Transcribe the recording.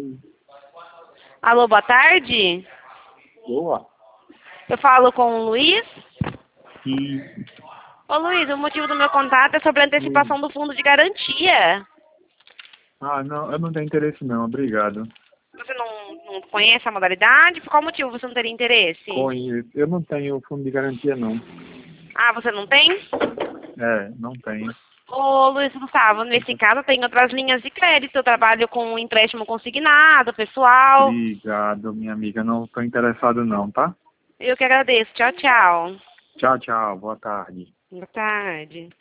Alô, boa tarde. Boa. Eu falo com o Luiz. E Ô Luiz, o motivo do meu contato é sobre a antecipação do fundo de garantia. não, eu não tenho interesse não, obrigado. Você não conhece a modalidade? Por qual motivo você não teria interesse? Conheço. Eu não tenho fundo de garantia não. Ah, você não tem? Não tenho. Ô Luiz Gustavo, nesse caso eu tenho outras linhas de crédito. Eu trabalho com empréstimo consignado, pessoal. Obrigado, minha amiga. Não estou interessado não, tá? Eu que agradeço. Tchau, tchau. Tchau, tchau. Boa tarde. Boa tarde.